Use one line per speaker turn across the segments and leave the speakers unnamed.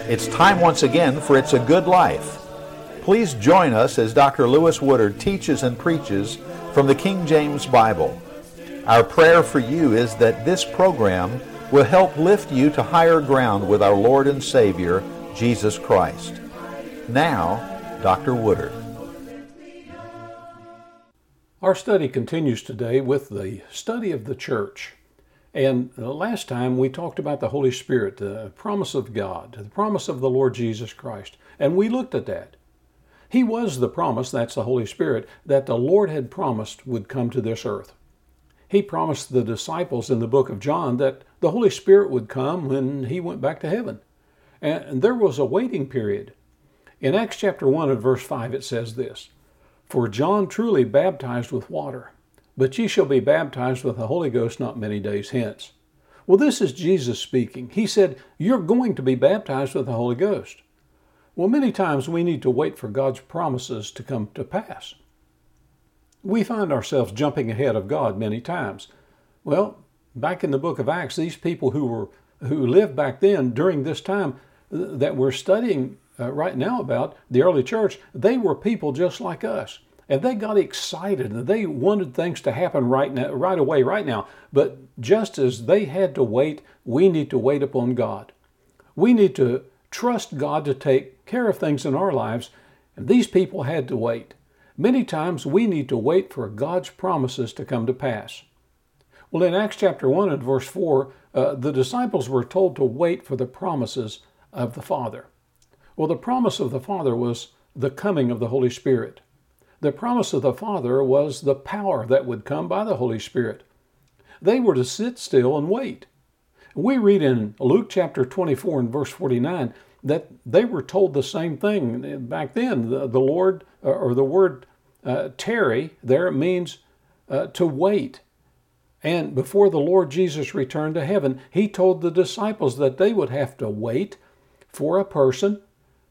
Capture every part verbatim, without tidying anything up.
It's time once again for It's a Good Life. Please join us as Doctor Lewis Woodard teaches and preaches from the King James Bible. Our prayer for you is that this program will help lift you to higher ground with our Lord and Savior, Jesus Christ. Now, Doctor Woodard.
Our study continues today with the study of the church. And last time we talked about the Holy Spirit, the promise of God, the promise of the Lord Jesus Christ. And we looked at that. He was the promise, that's the Holy Spirit, that the Lord had promised would come to this earth. He promised the disciples in the book of John that the Holy Spirit would come when he went back to heaven. And there was a waiting period. In Acts chapter one and verse five it says this, "For John truly baptized with water, but ye shall be baptized with the Holy Ghost not many days hence." Well, this is Jesus speaking. He said, you're going to be baptized with the Holy Ghost. Well, many times we need to wait for God's promises to come to pass. We find ourselves jumping ahead of God many times. Well, back in the book of Acts, these people who were who lived back then during this time that we're studying uh, right now about, the early church, they were people just like us. And they got excited and they wanted things to happen right now, right away, right now. But just as they had to wait, we need to wait upon God. We need to trust God to take care of things in our lives. And these people had to wait. Many times we need to wait for God's promises to come to pass. Well, in Acts chapter one and verse four, uh, the disciples were told to wait for the promises of the Father. Well, the promise of the Father was the coming of the Holy Spirit. The promise of the Father was the power that would come by the Holy Spirit. They were to sit still and wait. We read in Luke chapter twenty-four and verse forty-nine that they were told the same thing back then. The, the Lord, or the word uh, tarry there means uh, to wait. And before the Lord Jesus returned to heaven, he told the disciples that they would have to wait for a person,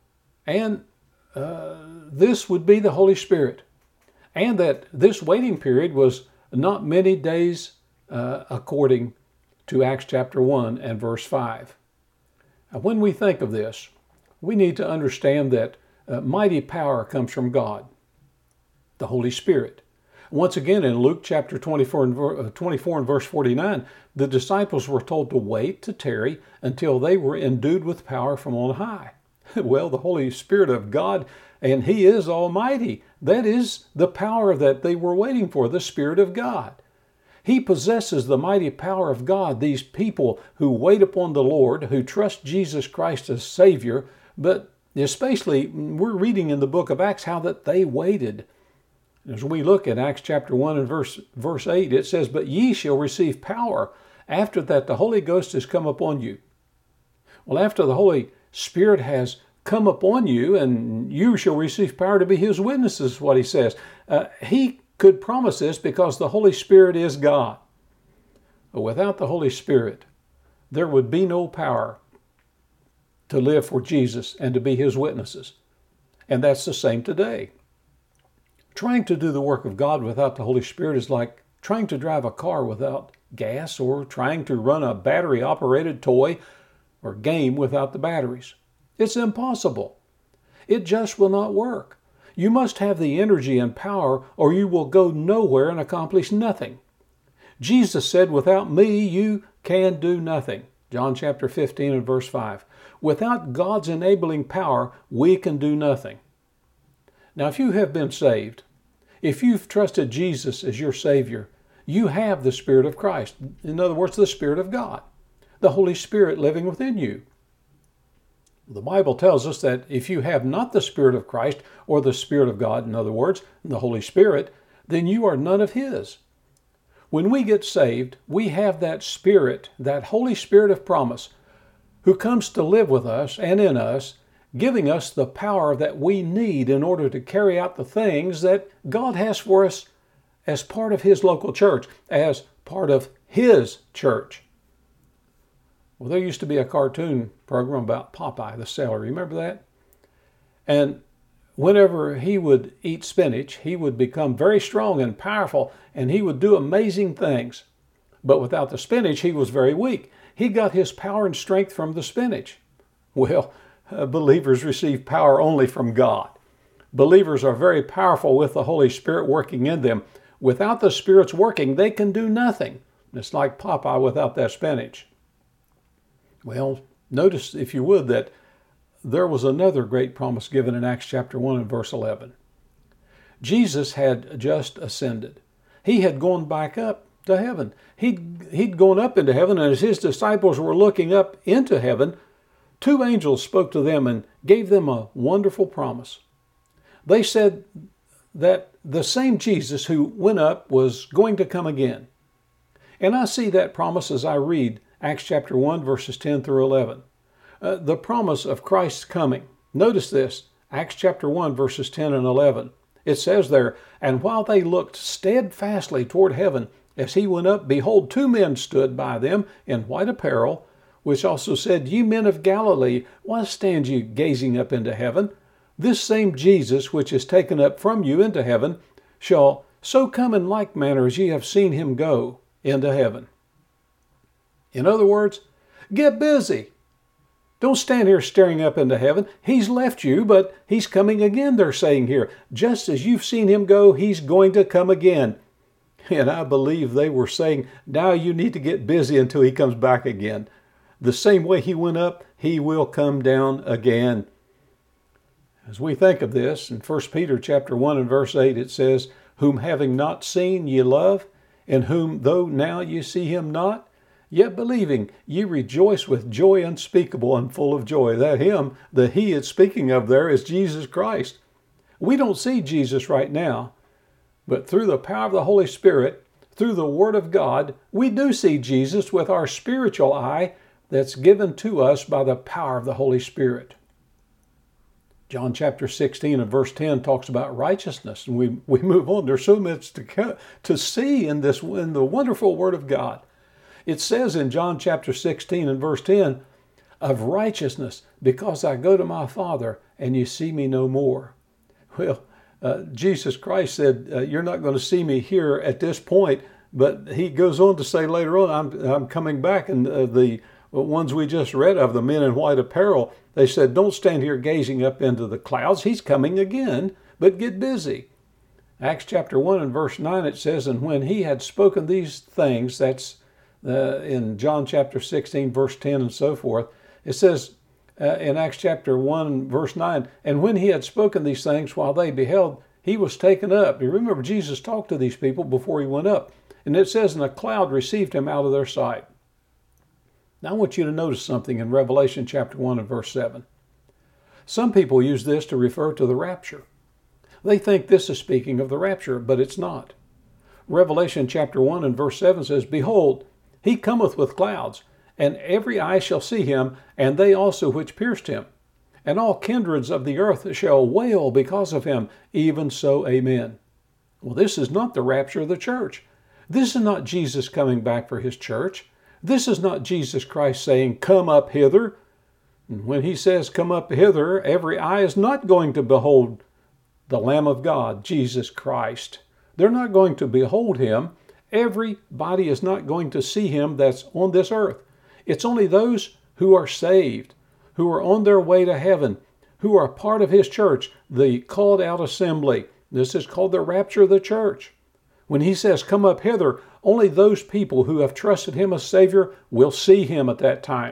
and uh, this would be the Holy Spirit. And that this waiting period was not many days uh, according to Acts chapter one and verse five. Now, when we think of this, we need to understand that uh, mighty power comes from God, the Holy Spirit. Once again, in Luke chapter twenty-four and, uh, twenty-four and verse forty-nine, the disciples were told to wait, to tarry, until they were endued with power from on high. Well, the Holy Spirit of God, and He is Almighty. That is the power that they were waiting for, the Spirit of God. He possesses the mighty power of God, these people who wait upon the Lord, who trust Jesus Christ as Savior, but especially we're reading in the book of Acts how that they waited. As we look at Acts chapter one and verse, verse eight, it says, "But ye shall receive power after that the Holy Ghost has come upon you." Well, after the Holy Spirit has come upon you, and you shall receive power to be His witnesses, is what He says. Uh, he could promise this because the Holy Spirit is God. But without the Holy Spirit, there would be no power to live for Jesus and to be His witnesses. And that's the same today. Trying to do the work of God without the Holy Spirit is like trying to drive a car without gas, or trying to run a battery-operated toy or game without the batteries. It's impossible. It just will not work. You must have the energy and power, or you will go nowhere and accomplish nothing. Jesus said, "Without me, you can do nothing." John chapter fifteen and verse five. Without God's enabling power, we can do nothing. Now, if you have been saved, if you've trusted Jesus as your Savior, you have the Spirit of Christ. In other words, the Spirit of God, the Holy Spirit living within you. The Bible tells us that if you have not the Spirit of Christ, or the Spirit of God, in other words, the Holy Spirit, then you are none of His. When we get saved, we have that Spirit, that Holy Spirit of promise, who comes to live with us and in us, giving us the power that we need in order to carry out the things that God has for us as part of His local church, as part of His church. Well, there used to be a cartoon program about Popeye the Sailor. Remember that? And whenever he would eat spinach, he would become very strong and powerful, and he would do amazing things. But without the spinach, he was very weak. He got his power and strength from the spinach. Well, uh, believers receive power only from God. Believers are very powerful with the Holy Spirit working in them. Without the Spirit's working, they can do nothing. It's like Popeye without that spinach. Well, notice, if you would, that there was another great promise given in Acts chapter one and verse eleven. Jesus had just ascended. He had gone back up to heaven. He'd, he'd gone up into heaven, and as his disciples were looking up into heaven, two angels spoke to them and gave them a wonderful promise. They said that the same Jesus who went up was going to come again. And I see that promise as I read Acts chapter one, verses ten through eleven. Uh, the promise of Christ's coming. Notice this, Acts chapter one, verses ten and eleven. It says there, "And while they looked steadfastly toward heaven, as he went up, behold, two men stood by them in white apparel, which also said, Ye men of Galilee, why stand ye gazing up into heaven? This same Jesus, which is taken up from you into heaven, shall so come in like manner as ye have seen him go into heaven." In other words, get busy. Don't stand here staring up into heaven. He's left you, but he's coming again, they're saying here. Just as you've seen him go, he's going to come again. And I believe they were saying, now you need to get busy until he comes back again. The same way he went up, he will come down again. As we think of this, in First Peter chapter one and verse eight, it says, "Whom having not seen ye love, in whom though now ye see him not, yet believing ye rejoice with joy unspeakable and full of joy." That him, the he it's speaking of there, is Jesus Christ. We don't see Jesus right now, but through the power of the Holy Spirit, through the Word of God, we do see Jesus with our spiritual eye that's given to us by the power of the Holy Spirit. John chapter sixteen and verse ten talks about righteousness, and we, we move on. There's so much to, to see in this in the wonderful Word of God. It says in John chapter sixteen and verse ten, "Of righteousness, because I go to my Father, and you see me no more." Well, uh, Jesus Christ said, uh, you're not going to see me here at this point, but he goes on to say later on, I'm, I'm coming back, and uh, the ones we just read of, the men in white apparel, they said, don't stand here gazing up into the clouds. He's coming again, but get busy. Acts chapter one and verse nine, it says, "And when he had spoken these things," that's uh, in John chapter sixteen, verse ten and so forth, it says uh, in Acts chapter one, verse nine, "And when he had spoken these things, while they beheld, he was taken up." You remember Jesus talked to these people before he went up. And it says, "And a cloud received him out of their sight." Now I want you to notice something in Revelation chapter one and verse seven. Some people use this to refer to the rapture. They think this is speaking of the rapture, but it's not. Revelation chapter one and verse seven says, "Behold, he cometh with clouds, and every eye shall see him, and they also which pierced him. And all kindreds of the earth shall wail because of him, even so, amen." Well, this is not the rapture of the church. This is not Jesus coming back for his church. This is not Jesus Christ saying, "Come up hither." And when he says, "Come up hither," every eye is not going to behold the Lamb of God, Jesus Christ. They're not going to behold him. Everybody is not going to see him that's on this earth. It's only those who are saved, who are on their way to heaven, who are part of his church, the called out assembly. This is called the rapture of the church. When he says, "Come up hither," only those people who have trusted him as Savior will see him at that time.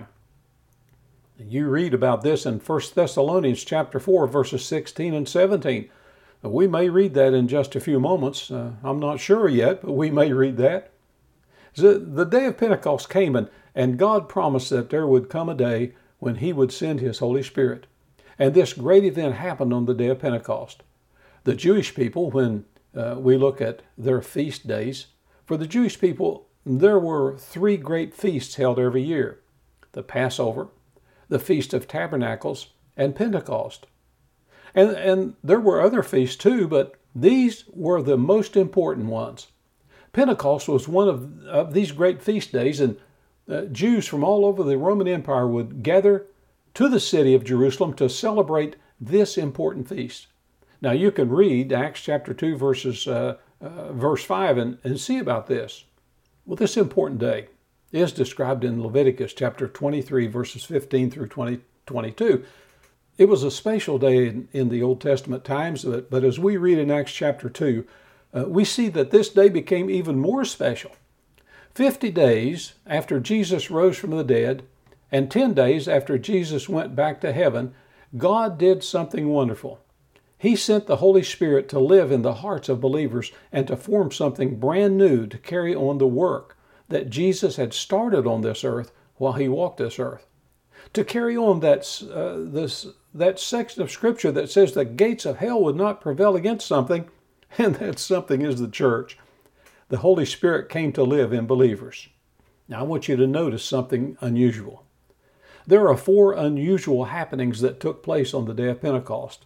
You read about this in First Thessalonians chapter four, verses sixteen and seventeen. We may read that in just a few moments. Uh, I'm not sure yet, but we may read that. The, the day of Pentecost came, and, and God promised that there would come a day when he would send his Holy Spirit. And this great event happened on the day of Pentecost. The Jewish people, when uh, we look at their feast days, for the Jewish people, there were three great feasts held every year: the Passover, the Feast of Tabernacles, and Pentecost. And, and there were other feasts too, but these were the most important ones. Pentecost was one of, of these great feast days, and uh, Jews from all over the Roman Empire would gather to the city of Jerusalem to celebrate this important feast. Now you can read Acts chapter two, verses, uh, uh, verse five, and, and see about this. Well, this important day is described in Leviticus chapter twenty-three, verses fifteen through twenty, twenty-two. It was a special day in, in the Old Testament times, but, but as we read in Acts chapter two, uh, we see that this day became even more special. Fifty days after Jesus rose from the dead, and ten days after Jesus went back to heaven, God did something wonderful. He sent the Holy Spirit to live in the hearts of believers and to form something brand new to carry on the work that Jesus had started on this earth while he walked this earth. To carry on that, uh, this, that section of Scripture that says the gates of hell would not prevail against something, and that something is the church. The Holy Spirit came to live in believers. Now I want you to notice something unusual. There are four unusual happenings that took place on the day of Pentecost.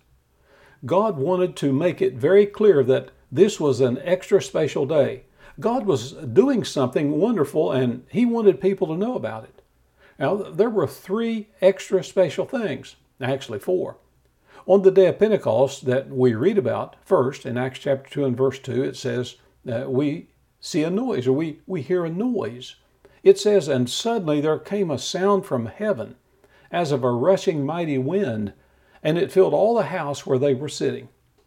God wanted to make it very clear that this was an extra special day. God was doing something wonderful, and he wanted people to know about it. Now, there were three extra special things, actually four. On the day of Pentecost that we read about first in Acts chapter two and verse two, it says that we see a noise, or we, we hear a noise. It says, and suddenly there came a sound from heaven as of a rushing mighty wind, and it filled all the house where they were sitting.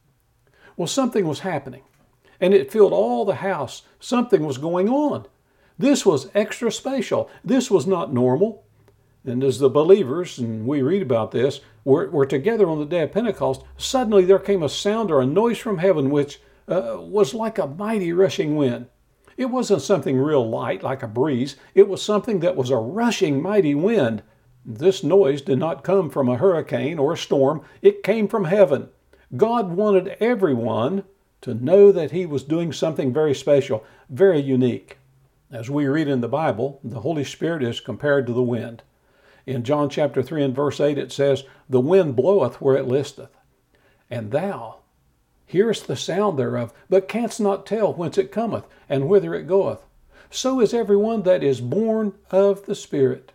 Well, something was happening, and it filled all the house. Something was going on. This was extra special. This was not normal. And as the believers, and we read about this, were, were together on the day of Pentecost, suddenly there came a sound or a noise from heaven which uh, was like a mighty rushing wind. It wasn't something real light like a breeze. It was something that was a rushing mighty wind. This noise did not come from a hurricane or a storm. It came from heaven. God wanted everyone to know that he was doing something very special, very unique. As we read in the Bible, the Holy Spirit is compared to the wind. In John chapter three and verse eight it says, the wind bloweth where it listeth, and thou hearest the sound thereof, but canst not tell whence it cometh, and whither it goeth. So is everyone that is born of the Spirit.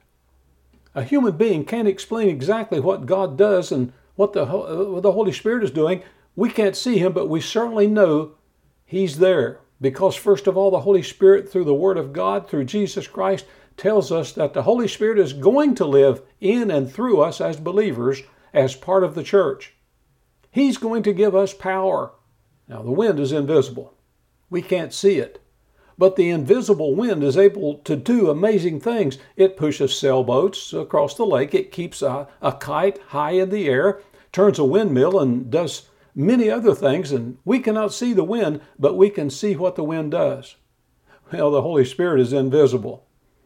A human being can't explain exactly what God does and what the, uh, the Holy Spirit is doing. We can't see him, but we certainly know he's there. Because first of all, the Holy Spirit, through the Word of God, through Jesus Christ, tells us that the Holy Spirit is going to live in and through us as believers, as part of the church. He's going to give us power. Now, the wind is invisible. We can't see it. But the invisible wind is able to do amazing things. It pushes sailboats across the lake. It keeps a, a kite high in the air, turns a windmill, and does many other things. And we cannot see the wind, but we can see what the wind does. Well, the Holy Spirit is invisible.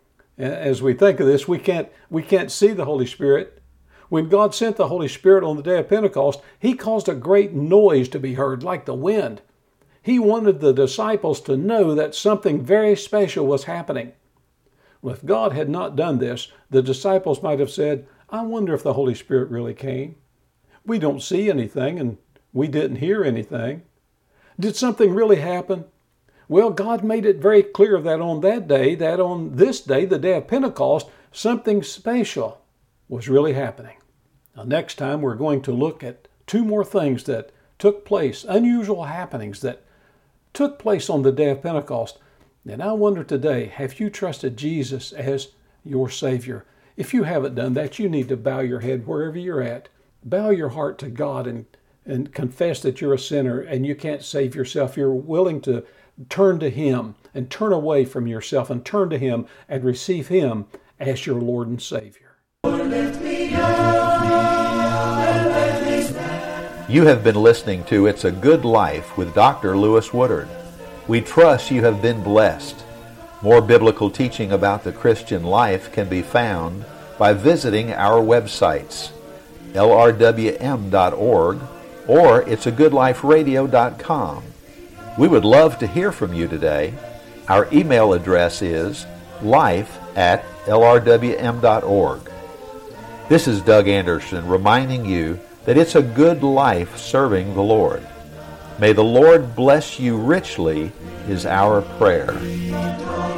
As we think of this, we can't, we can't see the Holy Spirit. When God sent the Holy Spirit on the day of Pentecost, he caused a great noise to be heard, like the wind. He wanted the disciples to know that something very special was happening. Well, if God had not done this, the disciples might have said, I wonder if the Holy Spirit really came. We don't see anything, and we didn't hear anything. Did something really happen? Well, God made it very clear that on that day, that on this day, the day of Pentecost, something special was really happening. Now, next time we're going to look at two more things that took place, unusual happenings that took place on the day of Pentecost. And I wonder today, have you trusted Jesus as your Savior? If you haven't done that, you need to bow your head wherever you're at. Bow your heart to God and, and confess that you're a sinner and you can't save yourself. You're willing to turn to Him and turn away from yourself and turn to Him and receive Him as your Lord and Savior.
You have been listening to It's a Good Life with Doctor Lewis Woodard. We trust you have been blessed. More biblical teaching about the Christian life can be found by visiting our websites, L R W M dot org or it's a good life radio dot com. We would love to hear from you today. Our email address is life at L R W M dot org. This is Doug Anderson reminding you that it's a good life serving the Lord. May the Lord bless you richly is our prayer.